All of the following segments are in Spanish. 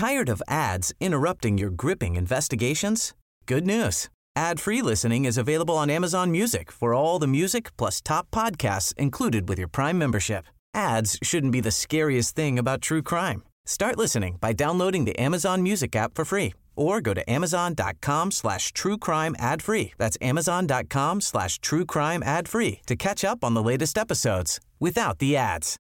Tired of ads interrupting your gripping investigations? Good news. Ad-free listening is available on Amazon Music for all the music plus top podcasts included with your Prime membership. Ads shouldn't be the scariest thing about true crime. Start listening by downloading the Amazon Music app for free or go to amazon.com/truecrime ad-free. That's amazon.com/truecrime ad-free to catch up on the latest episodes without the ads.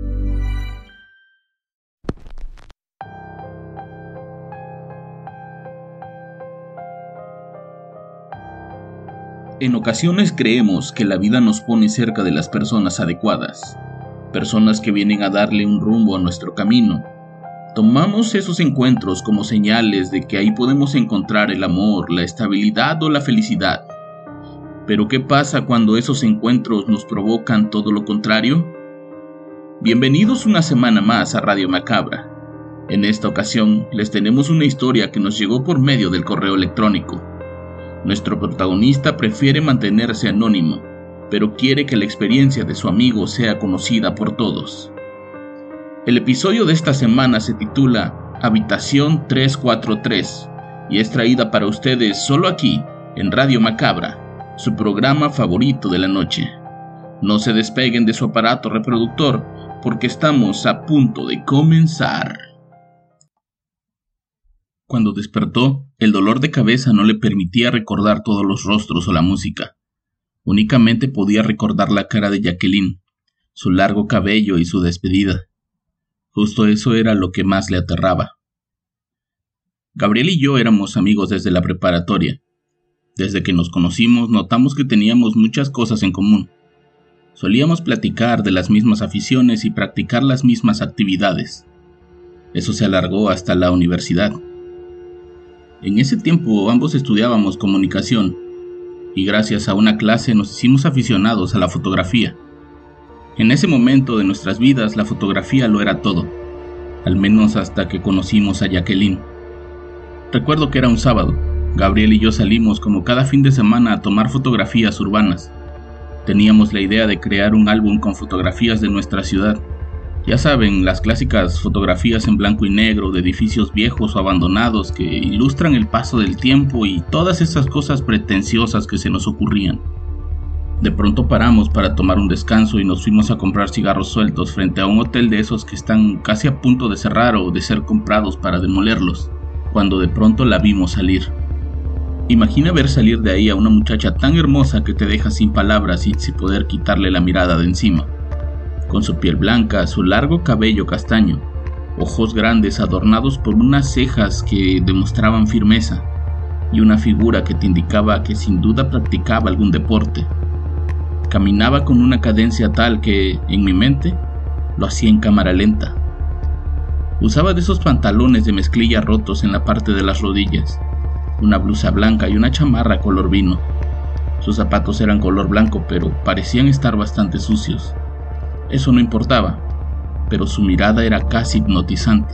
En ocasiones creemos que la vida nos pone cerca de las personas adecuadas, personas que vienen a darle un rumbo a nuestro camino. Tomamos esos encuentros como señales de que ahí podemos encontrar el amor, la estabilidad o la felicidad. Pero ¿qué pasa cuando esos encuentros nos provocan todo lo contrario? Bienvenidos una semana más a Radio Macabra. En esta ocasión les tenemos una historia que nos llegó por medio del correo electrónico. Nuestro protagonista prefiere mantenerse anónimo, pero quiere que la experiencia de su amigo sea conocida por todos. El episodio de esta semana se titula Habitación 343 y es traída para ustedes solo aquí, en Radio Macabra, su programa favorito de la noche. No se despeguen de su aparato reproductor porque estamos a punto de comenzar. Cuando despertó, el dolor de cabeza no le permitía recordar todos los rostros o la música. Únicamente podía recordar la cara de Jacqueline, su largo cabello y su despedida. Justo eso era lo que más le aterraba. Gabriel y yo éramos amigos desde la preparatoria. Desde que nos conocimos notamos que teníamos muchas cosas en común. Solíamos platicar de las mismas aficiones y practicar las mismas actividades. Eso se alargó hasta la universidad. En ese tiempo ambos estudiábamos comunicación y gracias a una clase nos hicimos aficionados a la fotografía. En ese momento de nuestras vidas la fotografía lo era todo, al menos hasta que conocimos a Jacqueline. Recuerdo que era un sábado. Gabriel y yo salimos como cada fin de semana a tomar fotografías urbanas. Teníamos la idea de crear un álbum con fotografías de nuestra ciudad. Ya saben, las clásicas fotografías en blanco y negro de edificios viejos o abandonados que ilustran el paso del tiempo y todas esas cosas pretenciosas que se nos ocurrían. De pronto paramos para tomar un descanso y nos fuimos a comprar cigarros sueltos frente a un hotel de esos que están casi a punto de cerrar o de ser comprados para demolerlos, cuando de pronto la vimos salir. Imagina ver salir de ahí a una muchacha tan hermosa que te deja sin palabras y sin poder quitarle la mirada de encima. Con su piel blanca, su largo cabello castaño, ojos grandes adornados por unas cejas que demostraban firmeza y una figura que te indicaba que sin duda practicaba algún deporte. Caminaba con una cadencia tal que, en mi mente, lo hacía en cámara lenta. Usaba de esos pantalones de mezclilla rotos en la parte de las rodillas, una blusa blanca y una chamarra color vino. Sus zapatos eran color blanco, pero parecían estar bastante sucios. Eso no importaba, pero su mirada era casi hipnotizante.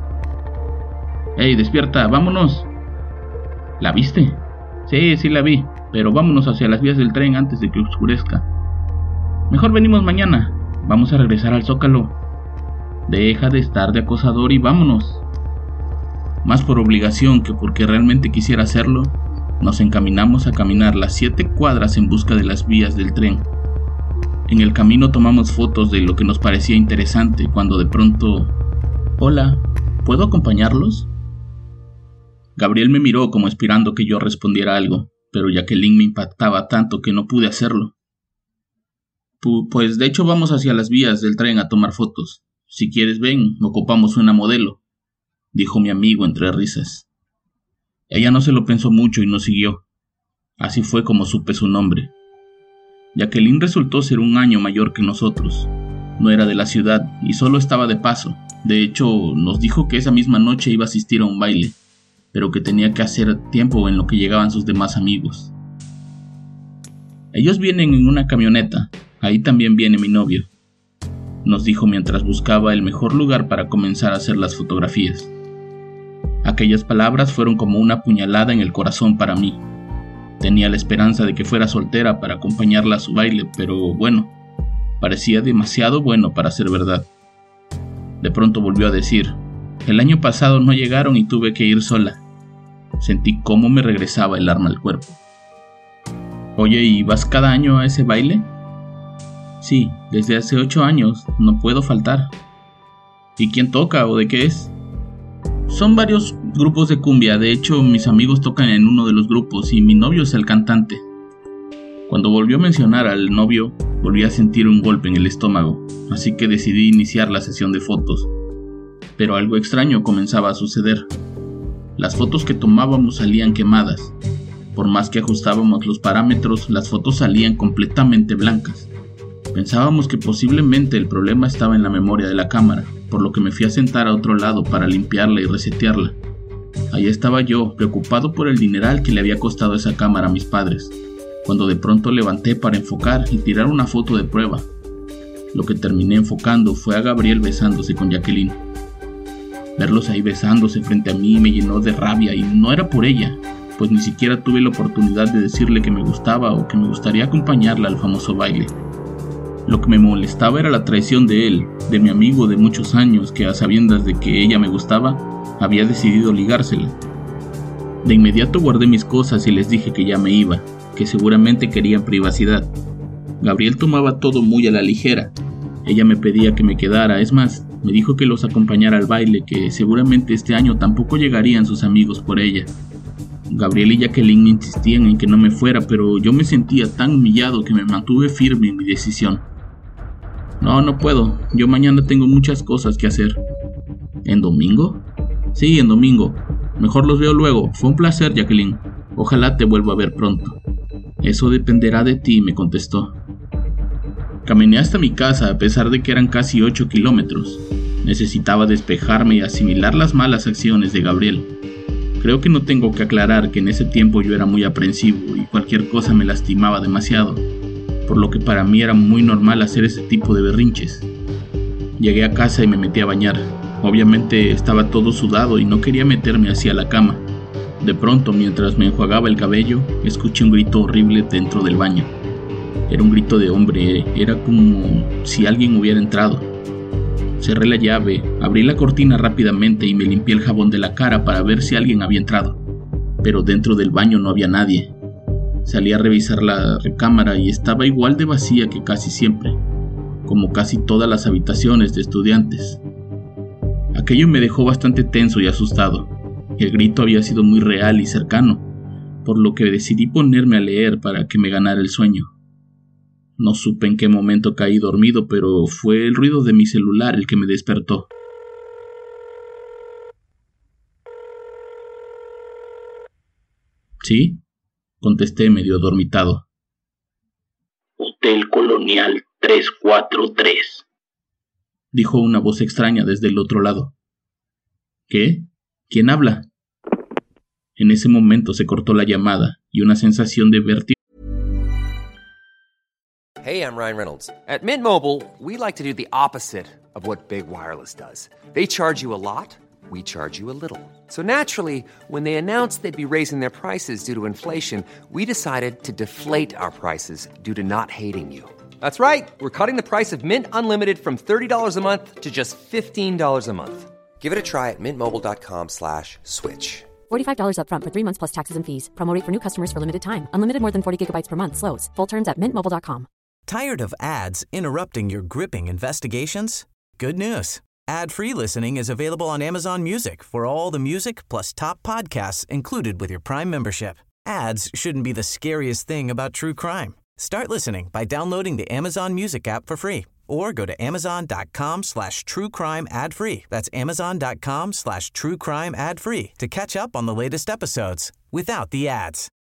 ¡Hey, despierta! ¡Vámonos! ¿La viste? Sí la vi, pero vámonos hacia las vías del tren antes de que oscurezca. Mejor venimos mañana. Vamos a regresar al Zócalo. Deja de estar de acosador y vámonos. Más por obligación que porque realmente quisiera hacerlo, nos encaminamos a caminar las 7 cuadras en busca de las vías del tren. En el camino tomamos fotos de lo que nos parecía interesante cuando de pronto... «Hola, ¿puedo acompañarlos?». Gabriel me miró como esperando que yo respondiera algo, pero Jacqueline me impactaba tanto que no pude hacerlo. «Pues de hecho vamos hacia las vías del tren a tomar fotos. Si quieres ven, ocupamos una modelo», dijo mi amigo entre risas. Ella no se lo pensó mucho y nos siguió. Así fue como supe su nombre. Jacqueline resultó ser un año mayor que nosotros. No era de la ciudad y solo estaba de paso. De hecho, nos dijo que esa misma noche iba a asistir a un baile, pero que tenía que hacer tiempo en lo que llegaban sus demás amigos. «Ellos vienen en una camioneta. Ahí también viene mi novio», nos dijo mientras buscaba el mejor lugar para comenzar a hacer las fotografías. Aquellas palabras fueron como una puñalada en el corazón para mí. Tenía la esperanza de que fuera soltera para acompañarla a su baile, pero bueno, parecía demasiado bueno para ser verdad. De pronto volvió a decir: El año pasado no llegaron y tuve que ir sola. Sentí cómo me regresaba el arma al cuerpo. Oye, ¿y vas cada año a ese baile? Sí, desde hace 8 años, no puedo faltar. ¿Y quién toca o de qué es? Son varios grupos de cumbia, de hecho mis amigos tocan en uno de los grupos y mi novio es el cantante. Cuando volvió a mencionar al novio, volví a sentir un golpe en el estómago, así que decidí iniciar la sesión de fotos. Pero algo extraño comenzaba a suceder. Las fotos que tomábamos salían quemadas. Por más que ajustábamos los parámetros, las fotos salían completamente blancas. Pensábamos que posiblemente el problema estaba en la memoria de la cámara, por lo que me fui a sentar a otro lado para limpiarla y resetearla. Ahí estaba yo, preocupado por el dineral que le había costado esa cámara a mis padres, cuando de pronto levanté para enfocar y tirar una foto de prueba. Lo que terminé enfocando fue a Gabriel besándose con Jacqueline. Verlos ahí besándose frente a mí me llenó de rabia y no era por ella, pues ni siquiera tuve la oportunidad de decirle que me gustaba o que me gustaría acompañarla al famoso baile. Lo que me molestaba era la traición de él, de mi amigo de muchos años que a sabiendas de que ella me gustaba, había decidido ligársela. De inmediato guardé mis cosas y les dije que ya me iba, que seguramente querían privacidad. Gabriel tomaba todo muy a la ligera. Ella me pedía que me quedara, es más, me dijo que los acompañara al baile, que seguramente este año tampoco llegarían sus amigos por ella. Gabriel y Jacqueline me insistían en que no me fuera, pero yo me sentía tan humillado que me mantuve firme en mi decisión. No puedo, yo mañana tengo muchas cosas que hacer. ¿En domingo? Sí, en domingo. Mejor los veo luego. Fue un placer, Jacqueline. Ojalá te vuelva a ver pronto. Eso dependerá de ti, me contestó. Caminé hasta mi casa a pesar de que eran casi 8 kilómetros. Necesitaba despejarme y asimilar las malas acciones de Gabriel. Creo que no tengo que aclarar que en ese tiempo yo era muy aprensivo y cualquier cosa me lastimaba demasiado, por lo que para mí era muy normal hacer ese tipo de berrinches. Llegué a casa y me metí a bañar. Obviamente estaba todo sudado y no quería meterme hacia la cama. De pronto, mientras me enjuagaba el cabello, escuché un grito horrible dentro del baño. Era un grito de hombre, era como si alguien hubiera entrado. Cerré la llave, abrí la cortina rápidamente y me limpié el jabón de la cara para ver si alguien había entrado. Pero dentro del baño no había nadie. Salí a revisar la recámara y estaba igual de vacía que casi siempre, como casi todas las habitaciones de estudiantes. Aquello me dejó bastante tenso y asustado. El grito había sido muy real y cercano, por lo que decidí ponerme a leer para que me ganara el sueño. No supe en qué momento caí dormido, pero fue el ruido de mi celular el que me despertó. ¿Sí? Contesté medio dormitado. Hotel Colonial 343, dijo una voz extraña desde el otro lado. ¿Qué? ¿Quién habla? En ese momento se cortó la llamada y una sensación de vértigo. Hey, I'm Ryan Reynolds. At Mint Mobile, we like to do the opposite of what Big Wireless does. They charge you a lot, we charge you a little. So naturally, when they announced they'd be raising their prices due to inflation, we decided to deflate our prices due to not hating you. That's right. We're cutting the price of Mint Unlimited from $30 a month to just $15 a month. Give it a try at mintmobile.com/switch. $45 up front for 3 months plus taxes and fees. Promo rate for new customers for limited time. Unlimited more than 40 gigabytes per month slows. Full terms at mintmobile.com. Tired of ads interrupting your gripping investigations? Good news. Ad-free listening is available on Amazon Music for all the music plus top podcasts included with your Prime membership. Ads shouldn't be the scariest thing about true crime. Start listening by downloading the Amazon Music app for free or go to amazon.com/truecrime ad-free. That's amazon.com/truecrime ad-free to catch up on the latest episodes without the ads.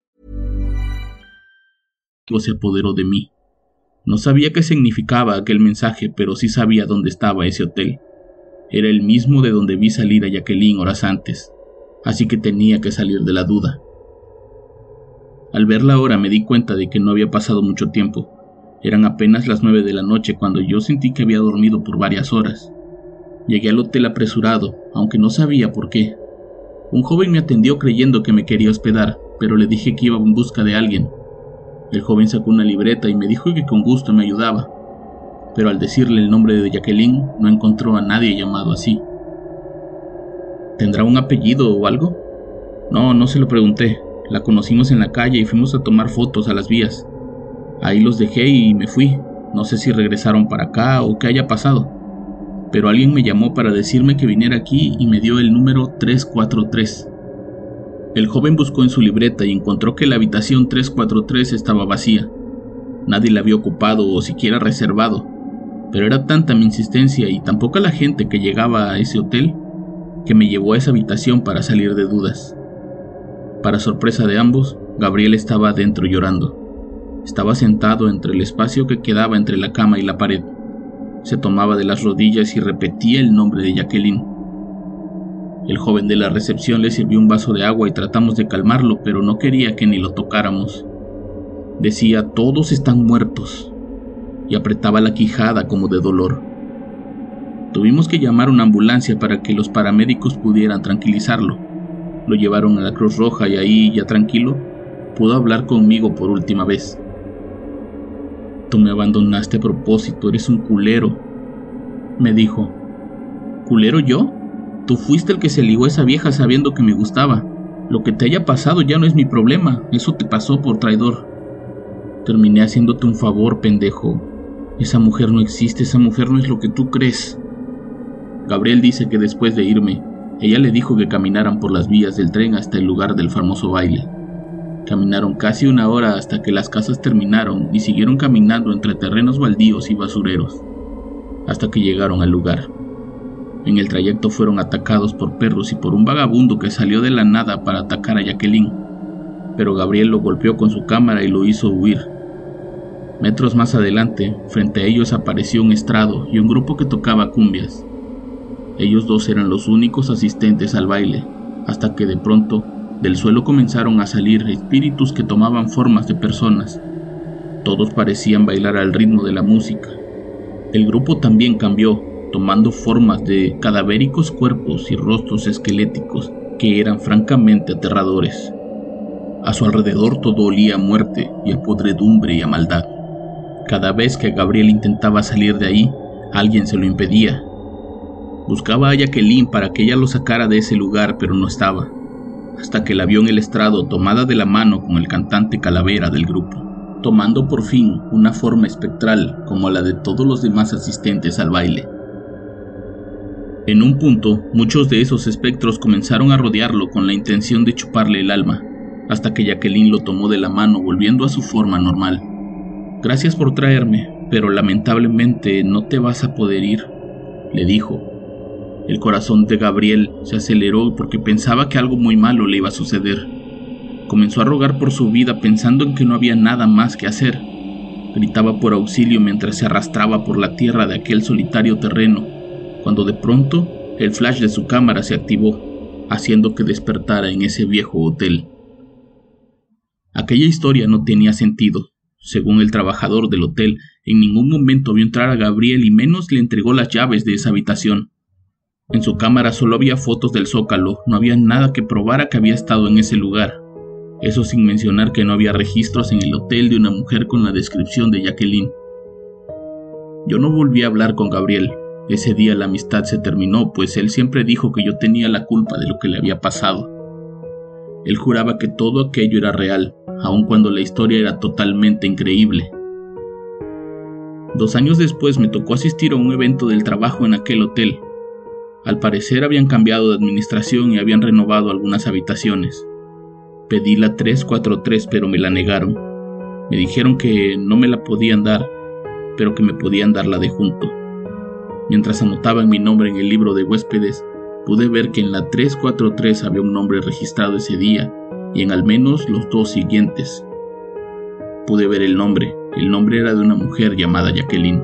Se apoderó de mí. No sabía qué significaba aquel mensaje, pero sí sabía dónde estaba ese hotel. Era el mismo de donde vi salir a Jacqueline horas antes, así que tenía que salir de la duda. Al ver la hora me di cuenta de que no había pasado mucho tiempo. Eran apenas las 9 de la noche cuando yo sentí que había dormido por varias horas. Llegué al hotel apresurado, aunque no sabía por qué. Un joven me atendió creyendo que me quería hospedar, pero le dije que iba en busca de alguien. El joven sacó una libreta y me dijo que con gusto me ayudaba, pero al decirle el nombre de Jacqueline no encontró a nadie llamado así. ¿Tendrá un apellido o algo? No se lo pregunté. La conocimos en la calle y fuimos a tomar fotos a las vías. Ahí los dejé y me fui. No sé si regresaron para acá o qué haya pasado. Pero alguien me llamó para decirme que viniera aquí y me dio el número 343. El joven buscó en su libreta y encontró que la habitación 343 estaba vacía. Nadie la había ocupado o siquiera reservado. Pero era tanta mi insistencia y tan poca la gente que llegaba a ese hotel que me llevó a esa habitación para salir de dudas. Para sorpresa de ambos, Gabriel estaba adentro llorando. Estaba sentado entre el espacio que quedaba entre la cama y la pared. Se tomaba de las rodillas y repetía el nombre de Jacqueline. El joven de la recepción le sirvió un vaso de agua y tratamos de calmarlo, pero no quería que ni lo tocáramos. Decía: todos están muertos, y apretaba la quijada como de dolor. Tuvimos que llamar una ambulancia para que los paramédicos pudieran tranquilizarlo. Lo llevaron a la Cruz Roja y ahí, ya tranquilo, pudo hablar conmigo por última vez. Tú me abandonaste a propósito, eres un culero, me dijo. ¿Culero yo? Tú fuiste el que se ligó a esa vieja sabiendo que me gustaba. Lo que te haya pasado ya no es mi problema, eso te pasó por traidor. Terminé haciéndote un favor, pendejo. Esa mujer no existe, esa mujer no es lo que tú crees. Gabriel dice que después de irme, ella le dijo que caminaran por las vías del tren hasta el lugar del famoso baile. Caminaron casi 1 hora hasta que las casas terminaron y siguieron caminando entre terrenos baldíos y basureros, hasta que llegaron al lugar. En el trayecto fueron atacados por perros y por un vagabundo que salió de la nada para atacar a Jacqueline, pero Gabriel lo golpeó con su cámara y lo hizo huir. Metros más adelante, frente a ellos apareció un estrado y un grupo que tocaba cumbias. Ellos dos eran los únicos asistentes al baile, hasta que de pronto del suelo comenzaron a salir espíritus que tomaban formas de personas. Todos parecían bailar al ritmo de la música. El grupo también cambió, tomando formas de cadavéricos cuerpos y rostros esqueléticos que eran francamente aterradores. A su alrededor todo olía a muerte y a podredumbre y a maldad. Cada vez que Gabriel intentaba salir de ahí, alguien se lo impedía. Buscaba a Jacqueline para que ella lo sacara de ese lugar, pero no estaba, hasta que la vio en el estrado tomada de la mano con el cantante Calavera del grupo, tomando por fin una forma espectral como la de todos los demás asistentes al baile. En un punto, muchos de esos espectros comenzaron a rodearlo con la intención de chuparle el alma, hasta que Jacqueline lo tomó de la mano volviendo a su forma normal. «Gracias por traerme, pero lamentablemente no te vas a poder ir», le dijo. El corazón de Gabriel se aceleró porque pensaba que algo muy malo le iba a suceder. Comenzó a rogar por su vida pensando en que no había nada más que hacer. Gritaba por auxilio mientras se arrastraba por la tierra de aquel solitario terreno, cuando de pronto el flash de su cámara se activó, haciendo que despertara en ese viejo hotel. Aquella historia no tenía sentido. Según el trabajador del hotel, en ningún momento vio entrar a Gabriel y menos le entregó las llaves de esa habitación. En su cámara solo había fotos del Zócalo, no había nada que probara que había estado en ese lugar. Eso sin mencionar que no había registros en el hotel de una mujer con la descripción de Jacqueline. Yo no volví a hablar con Gabriel. Ese día la amistad se terminó, pues él siempre dijo que yo tenía la culpa de lo que le había pasado. Él juraba que todo aquello era real, aun cuando la historia era totalmente increíble. 2 años después me tocó asistir a un evento del trabajo en aquel hotel. Al parecer habían cambiado de administración y habían renovado algunas habitaciones. Pedí la 343, pero me la negaron. Me dijeron que no me la podían dar, pero que me podían dar la de junto. Mientras anotaban mi nombre en el libro de huéspedes, pude ver que en la 343 había un nombre registrado ese día y en al menos los 2 siguientes. Pude ver el nombre era de una mujer llamada Jacqueline.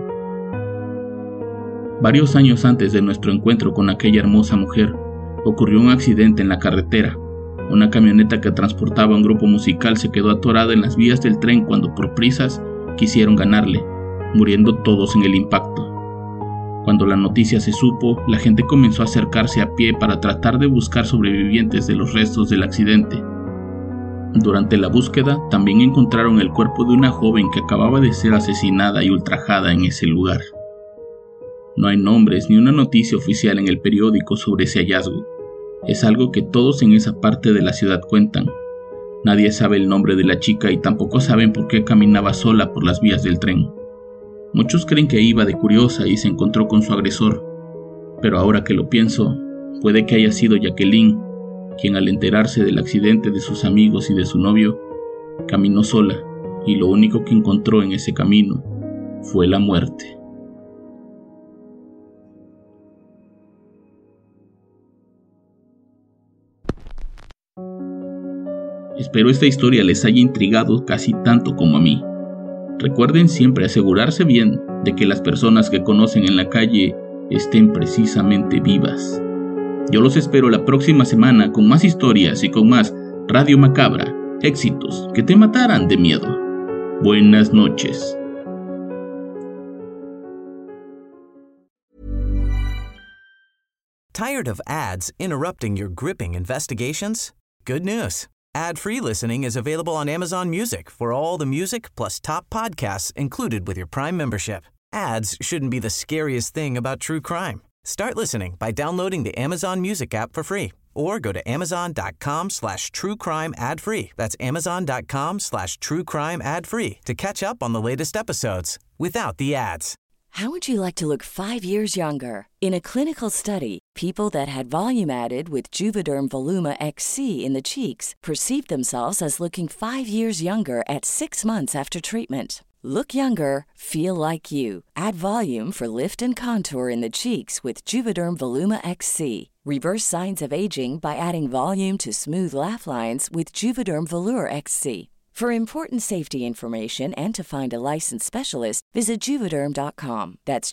Varios años antes de nuestro encuentro con aquella hermosa mujer, ocurrió un accidente en la carretera. Una camioneta que transportaba un grupo musical se quedó atorada en las vías del tren cuando por prisas quisieron ganarle, muriendo todos en el impacto. Cuando la noticia se supo, la gente comenzó a acercarse a pie para tratar de buscar sobrevivientes de los restos del accidente. Durante la búsqueda, también encontraron el cuerpo de una joven que acababa de ser asesinada y ultrajada en ese lugar. No hay nombres ni una noticia oficial en el periódico sobre ese hallazgo. Es algo que todos en esa parte de la ciudad cuentan. Nadie sabe el nombre de la chica y tampoco saben por qué caminaba sola por las vías del tren. Muchos creen que iba de curiosa y se encontró con su agresor, pero ahora que lo pienso, puede que haya sido Jacqueline, quien al enterarse del accidente de sus amigos y de su novio, caminó sola y lo único que encontró en ese camino fue la muerte. Espero esta historia les haya intrigado casi tanto como a mí. Recuerden siempre asegurarse bien de que las personas que conocen en la calle estén precisamente vivas. Yo los espero la próxima semana con más historias y con más Radio Macabra, éxitos que te matarán de miedo. Buenas noches. Tired of ads interrupting your gripping investigations? Good news. Ad-free listening is available on Amazon Music for all the music plus top podcasts included with your Prime membership. Ads shouldn't be the scariest thing about true crime. Start listening by downloading the Amazon Music app for free or go to amazon.com/truecrime ad-free. That's amazon.com/truecrime ad-free to catch up on the latest episodes without the ads. How would you like to look 5 years younger? In a clinical study, people that had volume added with Juvederm Voluma XC in the cheeks perceived themselves as looking 5 years younger at 6 months after treatment. Look younger, feel like you. Add volume for lift and contour in the cheeks with Juvederm Voluma XC. Reverse signs of aging by adding volume to smooth laugh lines with Juvederm Volure XC. For important safety information and to find a licensed specialist, visit Juvederm.com. That's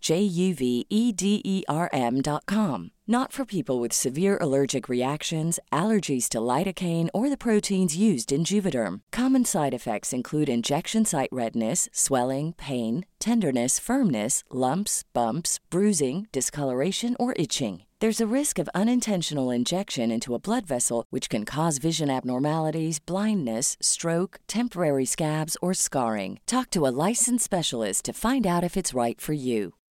JUVEDERM.com. Not for people with severe allergic reactions, allergies to lidocaine, or the proteins used in Juvederm. Common side effects include injection site redness, swelling, pain, tenderness, firmness, lumps, bumps, bruising, discoloration, or itching. There's a risk of unintentional injection into a blood vessel, which can cause vision abnormalities, blindness, stroke, temporary scabs, or scarring. Talk to a licensed specialist to find out if it's right for you.